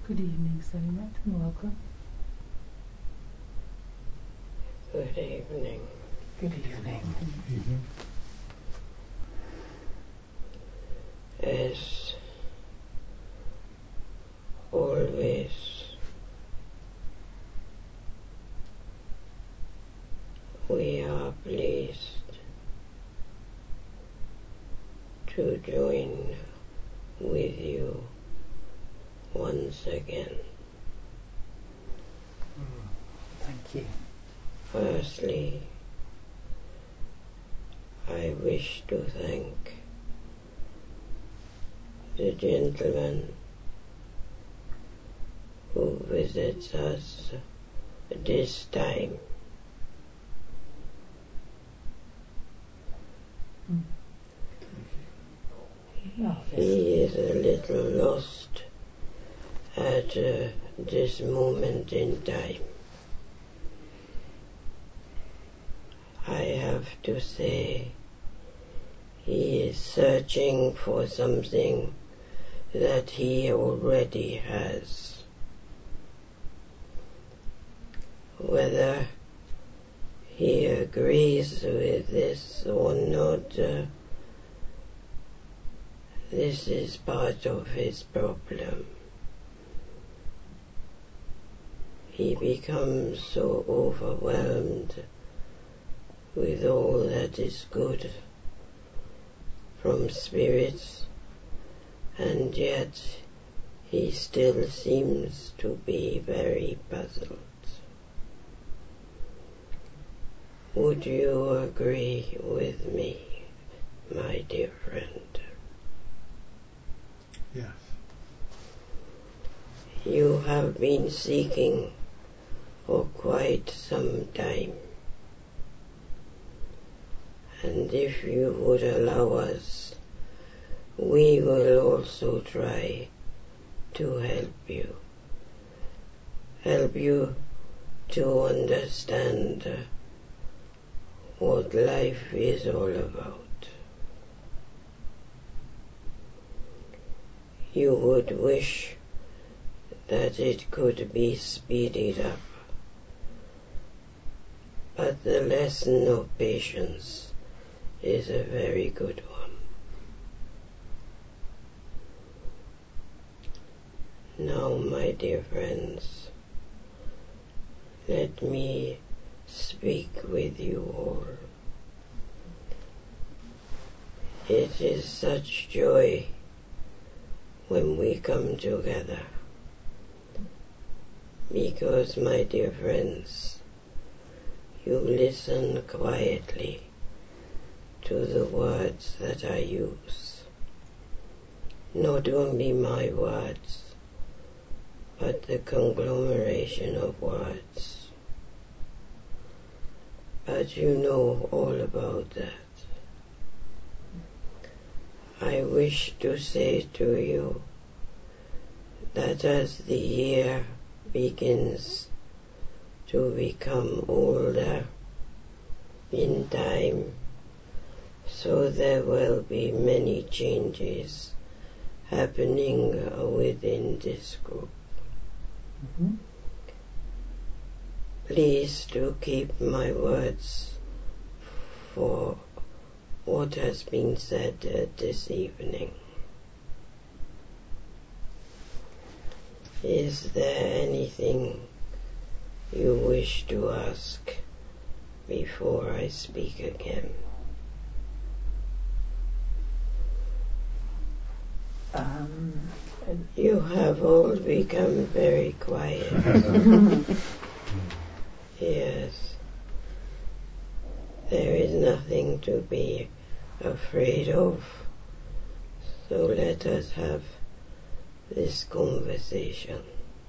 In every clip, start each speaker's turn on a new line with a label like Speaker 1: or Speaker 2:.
Speaker 1: Good evening, Salimet, and welcome.
Speaker 2: Good evening.
Speaker 1: Good evening.
Speaker 2: As always, we are pleased to join with you once again.
Speaker 1: Thank you.
Speaker 2: Firstly, I wish to thank the gentleman who visits us this time. He is a little lost at this moment in time. I have to say, he is searching for something that he already has. Whether he agrees with this or not, this is part of his problem. He becomes so overwhelmed with all that is good from spirits, and yet he still seems to be very puzzled. Would you agree with me, my dear friend?
Speaker 3: Yes.
Speaker 2: You have been seeking for quite some time, and if you would allow us, we will also try to help you to understand what life is all about. You would wish that it could be speeded up, but the lesson of patience is a very good one. Now, my dear friends, let me speak with you all. It is such joy when we come together, because, my dear friends, you listen quietly to the words that I use. Not only my words, but the conglomeration of words. But you know all about that. I wish to say to you that as the year begins to become older in time, so there will be many changes happening within this group.
Speaker 1: Mm-hmm.
Speaker 2: Please do keep my words for what has been said this evening. Is there anything you wish to ask before I speak again? You have all become very quiet. Yes. There is nothing to be afraid of. So let us have this conversation.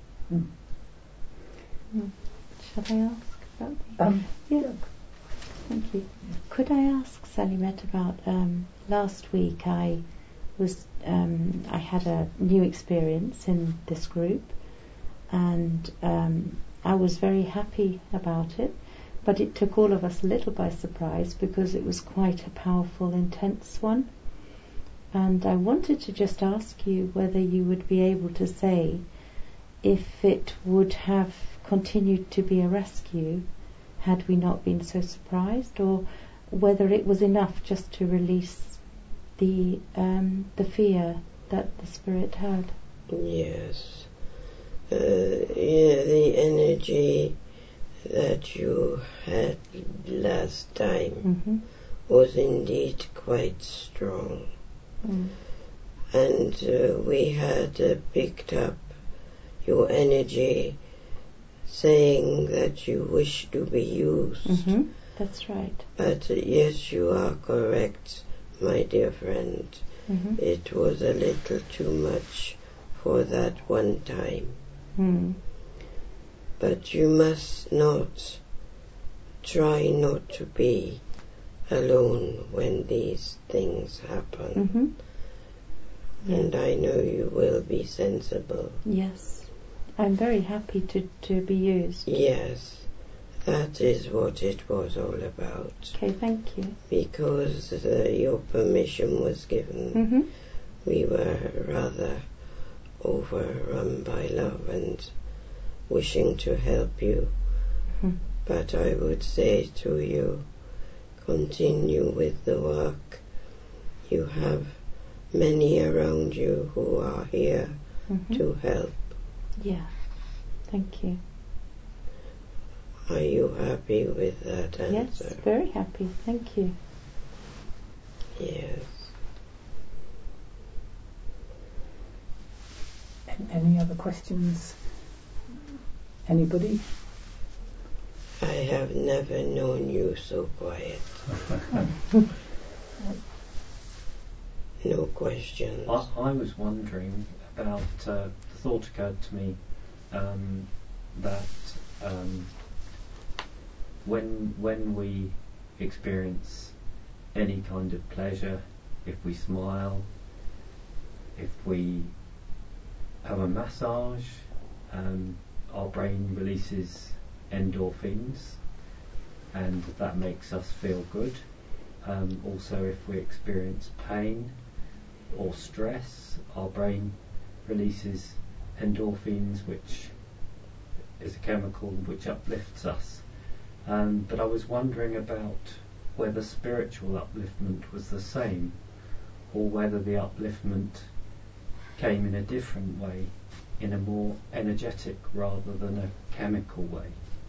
Speaker 4: Shall I ask about the...
Speaker 1: Yeah.
Speaker 4: Thank you. Could I ask Salimet about last week? I had a new experience in this group, and I was very happy about it, but it took all of us a little by surprise because it was quite a powerful, intense one. And I wanted to just ask you whether you would be able to say if it would have continued to be a rescue had we not been so surprised, or whether it was enough just to release the fear that the spirit had.
Speaker 2: Yes. The energy that you had last time was indeed quite strong. And we had picked up your energy saying that you wish to be used.
Speaker 4: That's right.
Speaker 2: But yes, you are correct, my dear friend. It was a little too much for that one time. But you must not try not to be alone when these things happen. And I know you will be sensible.
Speaker 4: Yes. I'm very happy to be used.
Speaker 2: Yes, that is what it was all about.
Speaker 4: Okay, thank you.
Speaker 2: Because your permission was given. We were rather overrun by love and wishing to help you. But I would say to you, continue with the work. You have many around you who are here to help.
Speaker 4: Yeah, thank you.
Speaker 2: Are you happy with that answer?
Speaker 4: Yes, very happy, thank you.
Speaker 2: Yes.
Speaker 1: Any other questions? Anybody?
Speaker 2: I have never known you so quiet. No questions.
Speaker 3: I was wondering about, the thought occurred to me that when we experience any kind of pleasure, if we smile, if we have a massage, our brain releases endorphins, and that makes us feel good. Also, if we experience pain or stress, our brain releases endorphins, which is a chemical which uplifts us. But I was wondering about whether spiritual upliftment was the same, or whether the upliftment came in a different way, in a more energetic rather than a chemical way.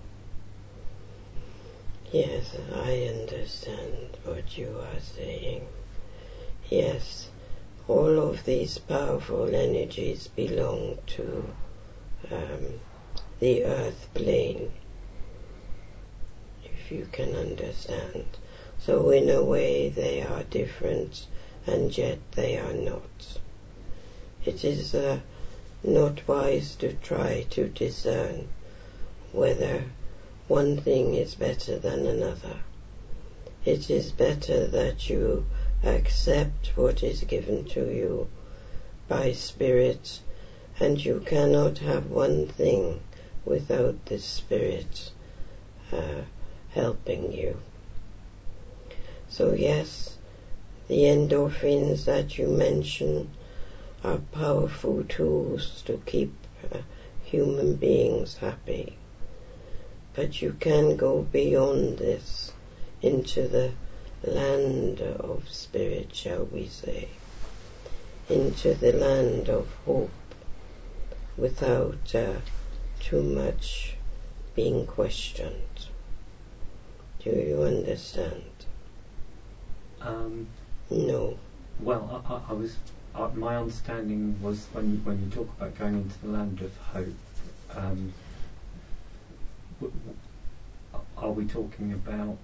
Speaker 2: Yes, I understand what you are saying. Yes, all of these powerful energies belong to the earth plane, if you can understand. So in a way they are different, and yet they are not. It is not wise to try to discern whether one thing is better than another. It is better that you accept what is given to you by Spirit, and you cannot have one thing without the Spirit helping you. So yes, the endorphins that you mention are powerful tools to keep human beings happy. But you can go beyond this into the land of spirit, shall we say, into the land of hope, without too much being questioned. Do you understand? No.
Speaker 3: Well, I was. My understanding was when you talk about going into the land of hope. Are we talking about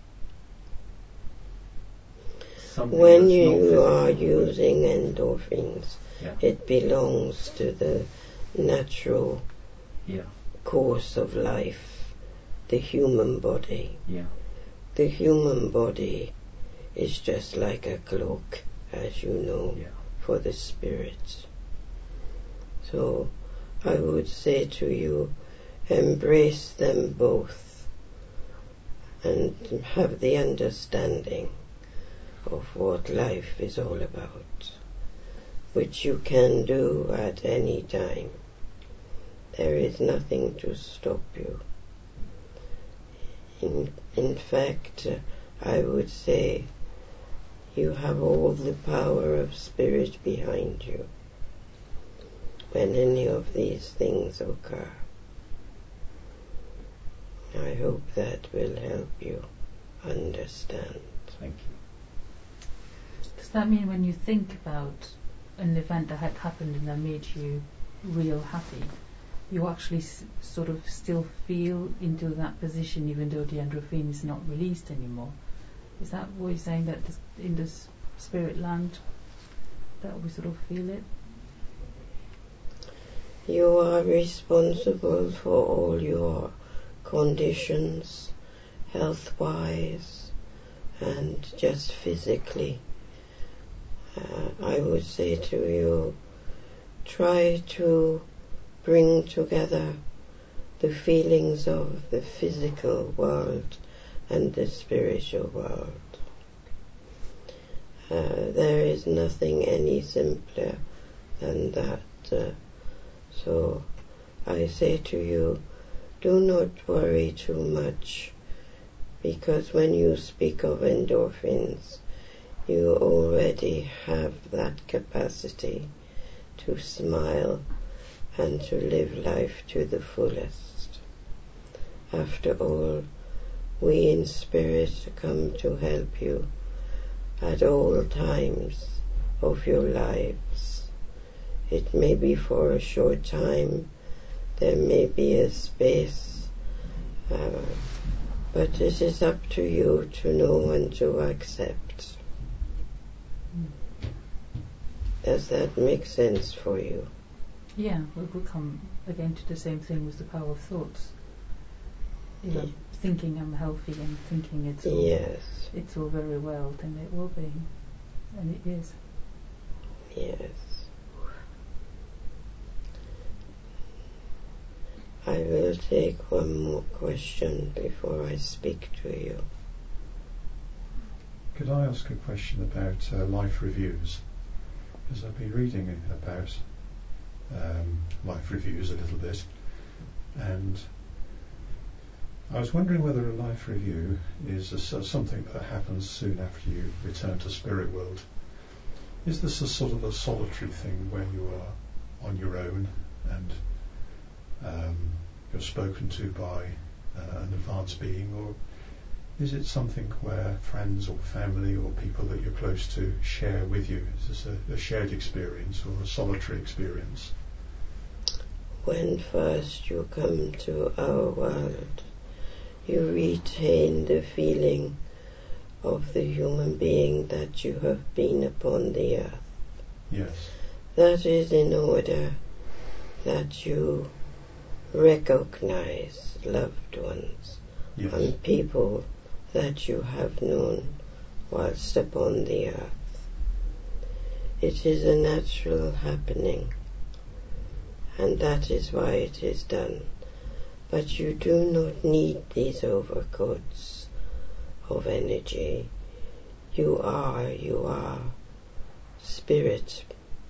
Speaker 3: something
Speaker 2: when
Speaker 3: that's
Speaker 2: you
Speaker 3: not
Speaker 2: are
Speaker 3: physical?
Speaker 2: using endorphins, it belongs to the natural course of life, the human body. The human body is just like a cloak, as you know, for the spirit. So I would say to you, embrace them both and have the understanding of what life is all about, which you can do at any time. there is nothing to stop you. In fact, I would say you have all the power of spirit behind you when any of these things occur. I hope that will help you understand.
Speaker 3: Thank you.
Speaker 5: Does that mean when you think about an event that had happened and that made you real happy, you actually sort of still feel into that position even though the endorphin is not released anymore? Is that what you're saying, that in the spirit land that we sort of feel it?
Speaker 2: You are responsible for all your conditions, health-wise and just physically. I would say to you, try to bring together the feelings of the physical world and the spiritual world. There is nothing any simpler than that. So I say to you, do not worry too much, because when you speak of endorphins, you already have that capacity to smile and to live life to the fullest. After all, we in spirit come to help you at all times of your lives. It may be for a short time, there may be a space, but it is up to you to know and to accept. Does that make sense for you?
Speaker 5: Yeah, we come again to the same thing with the power of thoughts. You know, thinking I'm healthy and thinking it's all very well, then it will be, and it is.
Speaker 2: Yes. I will take one more question before I speak to you.
Speaker 6: Could I ask a question about life reviews? Because I've been reading about life reviews a little bit, and I was wondering whether a life review is something that happens soon after you return to spirit world. Is this a sort of a solitary thing where you are on your own and you're spoken to by an advanced being, or is it something where friends or family or people that you're close to share with you? Is this a shared experience or a solitary experience?
Speaker 2: When first you come to our world, you retain the feeling of the human being that you have been upon the earth.
Speaker 6: Yes.
Speaker 2: That is in order that you recognize loved ones and people that you have known whilst upon the earth. It is a natural happening, and that is why it is done. But you do not need these overcoats of energy. You are spirit,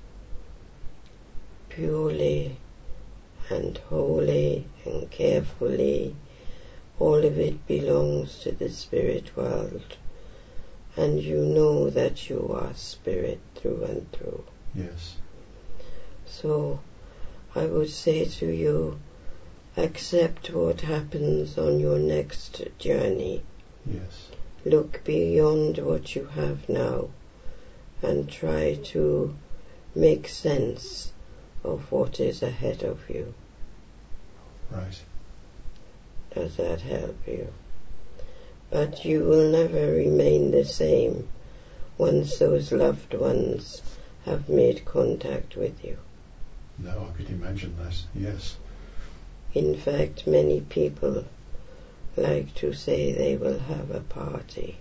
Speaker 2: purely and wholly and carefully. All of it belongs to the spirit world, and you know that you are spirit through and through.
Speaker 6: Yes.
Speaker 2: So I would say to you, accept what happens on your next journey.
Speaker 6: Yes.
Speaker 2: Look beyond what you have now and try to make sense of what is ahead of you.
Speaker 6: Right.
Speaker 2: Does that help you? But you will never remain the same once those loved ones have made contact with you.
Speaker 6: No, I could imagine that, yes.
Speaker 2: In fact, many people like to say they will have a party.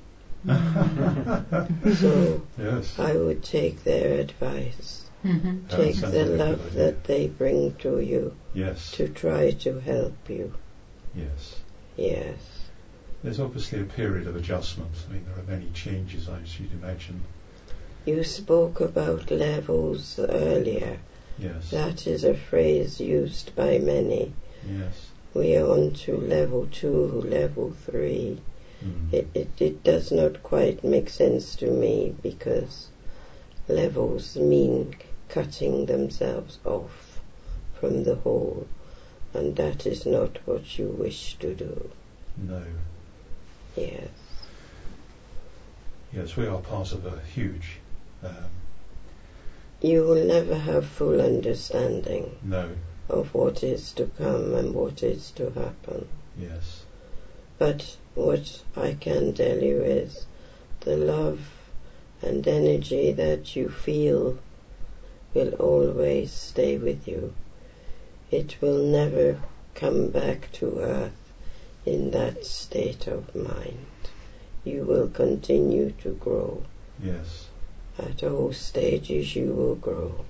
Speaker 2: So
Speaker 6: yes.
Speaker 2: I would take their advice.
Speaker 5: Mm-hmm.
Speaker 2: Take the love that they bring to you to try to help you.
Speaker 6: Yes.
Speaker 2: Yes.
Speaker 6: There's obviously a period of adjustment. I mean, there are many changes, I should imagine.
Speaker 2: You spoke about levels earlier,
Speaker 6: Yes.
Speaker 2: That is a phrase used by many.
Speaker 6: Yes.
Speaker 2: We are on to level 2, level 3. It does not quite make sense to me, because levels mean cutting themselves off from the whole, and that is not what you wish to do.
Speaker 6: No.
Speaker 2: Yes.
Speaker 6: Yes, we are part of a huge...
Speaker 2: you will never have full understanding
Speaker 6: no.
Speaker 2: of what is to come and what is to happen.
Speaker 6: Yes.
Speaker 2: But what I can tell you is the love and energy that you feel will always stay with you. It will never come back to earth in that state of mind. You will continue to grow.
Speaker 6: Yes.
Speaker 2: At all stages you will grow.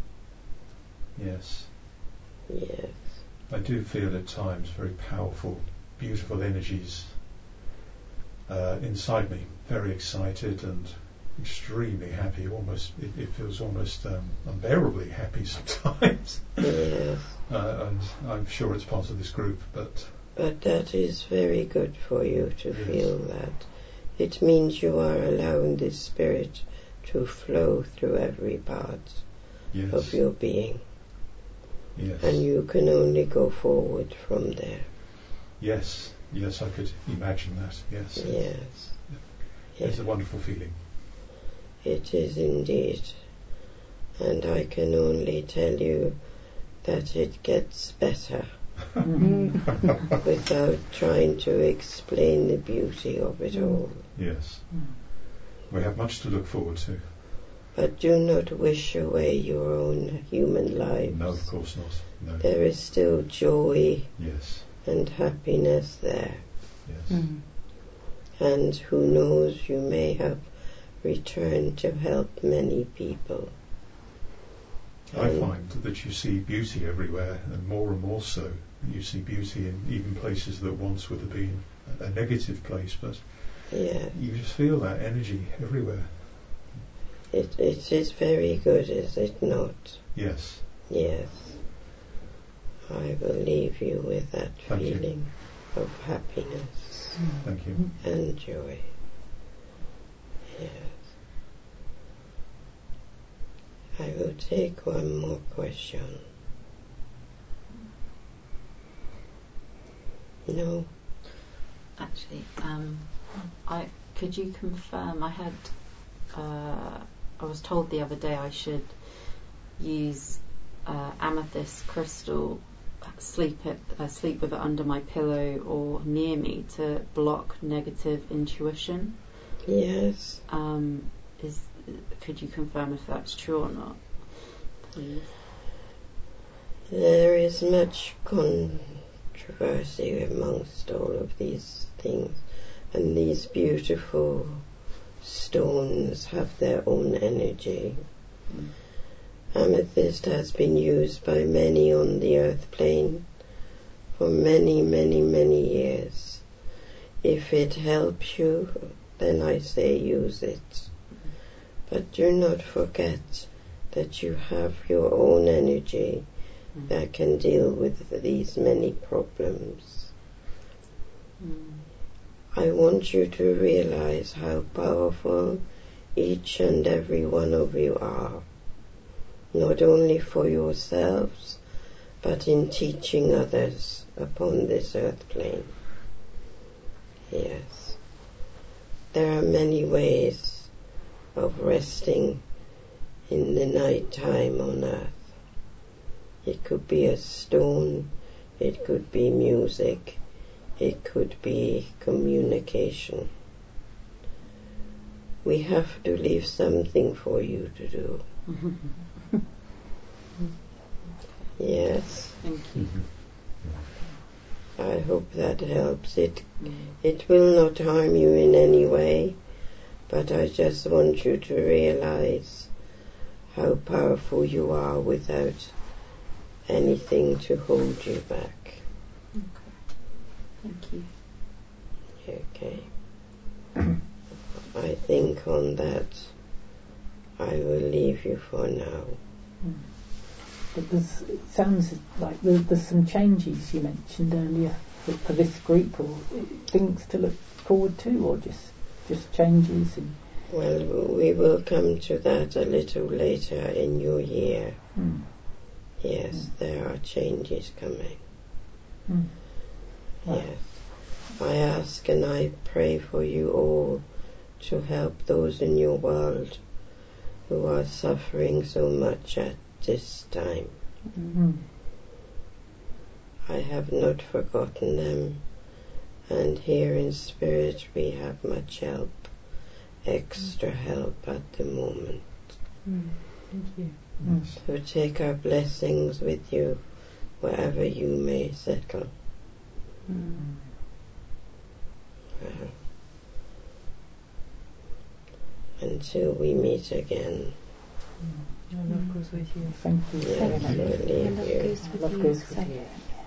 Speaker 6: Yes.
Speaker 2: Yes.
Speaker 6: I do feel at times very powerful, beautiful energies inside me. Very excited and extremely happy. Almost, it feels almost unbearably happy sometimes.
Speaker 2: Yes.
Speaker 6: And I'm sure it's part of this group, but
Speaker 2: that is very good for you to feel that. It means you are allowing this spirit to flow through every part of your being.
Speaker 6: Yes.
Speaker 2: And you can only go forward from there.
Speaker 6: Yes. Yes, I could imagine that. Yes.
Speaker 2: Yes.
Speaker 6: It's a wonderful feeling.
Speaker 2: It is indeed. And I can only tell you that it gets better without trying to explain the beauty of it all.
Speaker 6: Yes. We have much to look forward to.
Speaker 2: But do not wish away your own human lives.
Speaker 6: No, of course not. No.
Speaker 2: There is still joy and happiness there.
Speaker 6: Yes.
Speaker 2: And who knows, you may have returned to help many people.
Speaker 6: I find that you see beauty everywhere, and more so. You see beauty in even places that once would have been a negative place, but you just feel that energy everywhere.
Speaker 2: It is very good, is it not?
Speaker 6: Yes.
Speaker 2: Yes. I will leave you with that feeling of happiness.
Speaker 6: Thank you.
Speaker 2: And joy. Yes. I will take one more question. No?
Speaker 7: Actually, could you confirm, I was told the other day I should use amethyst crystal, sleep with it under my pillow or near me to block negative intuition.
Speaker 2: Yes.
Speaker 7: Could you confirm if that's true or not, please?
Speaker 2: There is much controversy amongst all of these things, and these beautiful stones have their own energy. Amethyst has been used by many on the earth plane for many, many, many years. If it helps you, then I say use it. But do not forget that you have your own energy that can deal with these many problems. I want you to realize how powerful each and every one of you are, not only for yourselves, but in teaching others upon this earth plane. Yes. There are many ways of resting in the night time on earth. It could be a stone, it could be music, it could be communication. We have to leave something for you to do. Yes.
Speaker 7: Thank you.
Speaker 2: I hope that helps. It will not harm you in any way, but I just want you to realize how powerful you are without anything to hold you back.
Speaker 7: Okay. Thank you.
Speaker 2: Okay. I think on that I will leave you for now.
Speaker 1: But it sounds like there's some changes you mentioned earlier for this group, or things to look forward to, or just changes.
Speaker 2: Well, we will come to that a little later in New Year. Yes, there are changes coming. Yes. I ask and I pray for you all to help those in your world who are suffering so much at this time. I have not forgotten them, and here in spirit we have much help, extra help at the moment.
Speaker 5: Thank you.
Speaker 2: So take our blessings with you wherever you may settle. Well, until we meet again.
Speaker 5: Your love goes with you.
Speaker 1: Thank you.
Speaker 2: Yes, we'll leave you.
Speaker 1: Love goes with you.